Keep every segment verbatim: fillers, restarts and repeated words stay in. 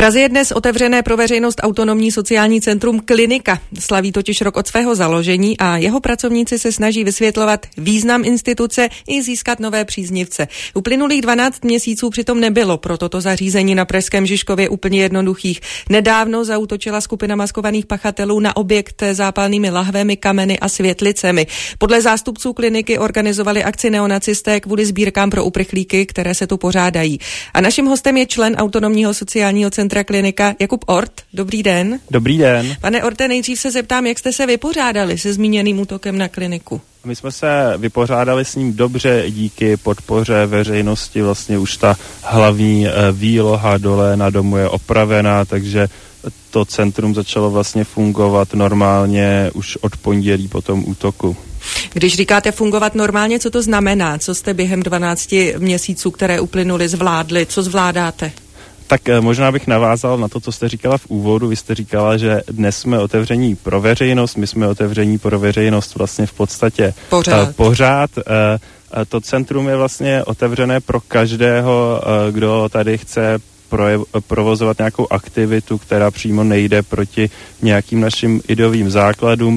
Praze je dnes otevřené pro veřejnost autonomní sociální centrum Klinika. Slaví totiž rok od svého založení a jeho pracovníci se snaží vysvětlovat význam instituce i získat nové příznivce. Uplynulých dvanáct měsíců přitom nebylo pro toto zařízení na Pražském Žižkově úplně jednoduchých. Nedávno zaútočila skupina maskovaných pachatelů na objekt zápalnými lahvemi, kameny a světlicemi. Podle zástupců kliniky organizovali akci neonacisté kvůli sbírkám pro uprchlíky, které se tu pořádají. A naším hostem je člen autonomního sociálního centra Klinika Jakub Ort. Dobrý den. Dobrý den. Pane Orte, nejdřív se zeptám, jak jste se vypořádali se zmíněným útokem na kliniku? My jsme se vypořádali s ním dobře díky podpoře veřejnosti. Vlastně už ta hlavní výloha dole na domu je opravená, takže to centrum začalo vlastně fungovat normálně už od pondělí po tom útoku. Když říkáte fungovat normálně, co to znamená? Co jste během dvanácti měsíců, které uplynuly, zvládli? Co zvládáte? Tak možná bych navázal na to, co jste říkala v úvodu. Vy jste říkala, že dnes jsme otevření pro veřejnost, my jsme otevření pro veřejnost vlastně v podstatě pořád. Uh, pořád. Uh, to centrum je vlastně otevřené pro každého, uh, kdo tady chce projev, provozovat nějakou aktivitu, která přímo nejde proti nějakým našim ideovým základům. Uh,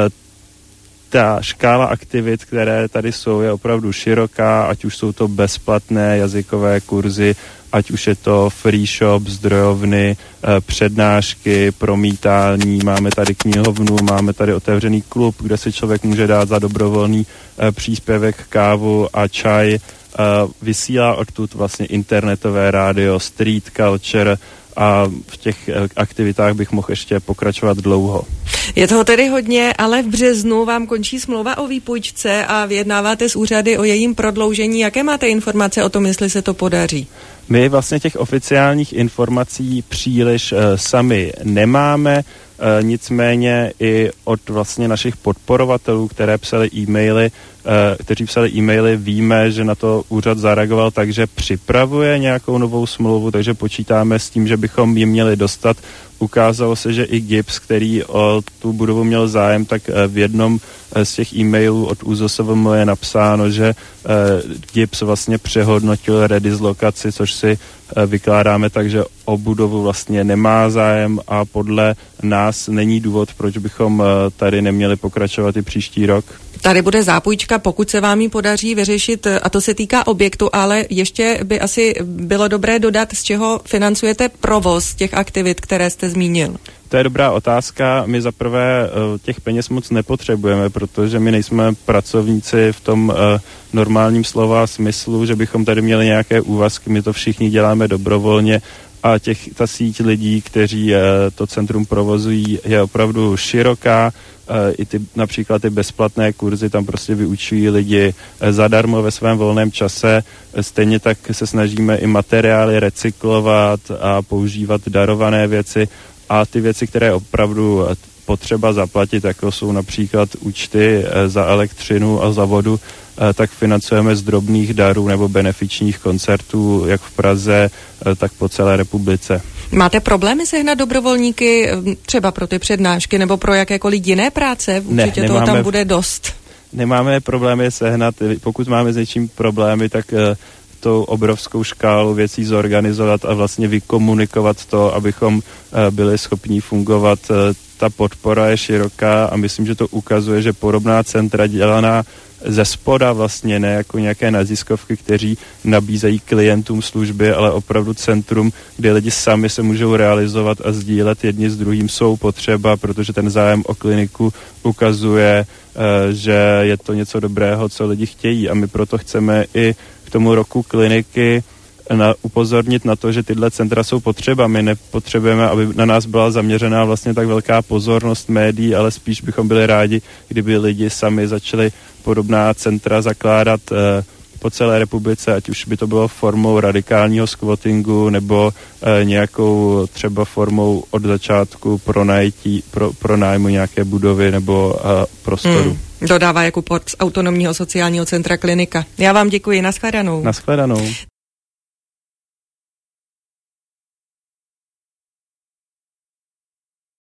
Ta škála aktivit, které tady jsou, je opravdu široká, ať už jsou to bezplatné jazykové kurzy, ať už je to free shop, zdrojovny, přednášky, promítání, máme tady knihovnu, máme tady otevřený klub, kde si člověk může dát za dobrovolný příspěvek kávu a čaj. Vysílá odtud vlastně internetové rádio, street culture, a v těch aktivitách bych mohl ještě pokračovat dlouho. Je toho tedy hodně, ale v březnu vám končí smlouva o výpůjčce a vyjednáváte s úřady o jejím prodloužení. Jaké máte informace o tom, jestli se to podaří? My vlastně těch oficiálních informací příliš uh, sami nemáme, uh, nicméně i od vlastně našich podporovatelů, které psali e-maily, uh, kteří psali e-maily, víme, že na to úřad zareagoval, takže připravuje nějakou novou smlouvu, takže počítáme s tím, že bychom ji měli dostat. Ukázalo se, že i GIBS, který o tu budovu měl zájem, tak v jednom z těch e-mailů od ÚZSVM je napsáno, že GIBS vlastně přehodnotil redislokaci, což si vykládáme tak, že o budovu vlastně nemá zájem a podle nás není důvod, proč bychom tady neměli pokračovat i příští rok. Tady bude zápůjčka, pokud se vám ji podaří vyřešit, a to se týká objektu, ale ještě by asi bylo dobré dodat, z čeho financujete provoz těch aktivit, které jste zmínil. To je dobrá otázka. My zaprvé těch peněz moc nepotřebujeme, protože my nejsme pracovníci v tom normálním slova smyslu, že bychom tady měli nějaké úvazky, my to všichni děláme dobrovolně a těch, ta síť lidí, kteří to centrum provozují, je opravdu široká. I ty, například ty bezplatné kurzy, tam prostě vyučují lidi zadarmo ve svém volném čase. Stejně tak se snažíme i materiály recyklovat a používat darované věci a ty věci, které opravdu potřeba zaplatit, jako jsou například účty za elektřinu a za vodu, tak financujeme z drobných darů nebo benefičních koncertů, jak v Praze, tak po celé republice. Máte problémy sehnat dobrovolníky třeba pro ty přednášky nebo pro jakékoliv jiné práce? Určitě ne, toho nemáme, tam bude dost. Nemáme problémy sehnat. Pokud máme s něčím problémy, tak tou obrovskou škálu věcí zorganizovat a vlastně vykomunikovat to, abychom byli schopni fungovat. Ta podpora je široká a myslím, že to ukazuje, že podobná centra dělaná ze spoda vlastně, ne jako nějaké neziskovky, kteří nabízejí klientům služby, ale opravdu centrum, kde lidi sami se můžou realizovat a sdílet jedni s druhým, jsou potřeba, protože ten zájem o kliniku ukazuje, že je to něco dobrého, co lidi chtějí a my proto chceme i k tomu roku kliniky na, upozornit na to, že tyhle centra jsou potřeba. My nepotřebujeme, aby na nás byla zaměřená vlastně tak velká pozornost médií, ale spíš bychom byli rádi, kdyby lidi sami začali podobná centra zakládat eh, po celé republice, ať už by to bylo formou radikálního squattingu nebo eh, nějakou třeba formou od začátku pronajtí, pro, pronájmu nějaké budovy nebo eh, prostoru. Hmm. Dodává Jakub Ort z autonomního sociálního centra Klinika. Já vám děkuji, nashledanou. Nashledanou.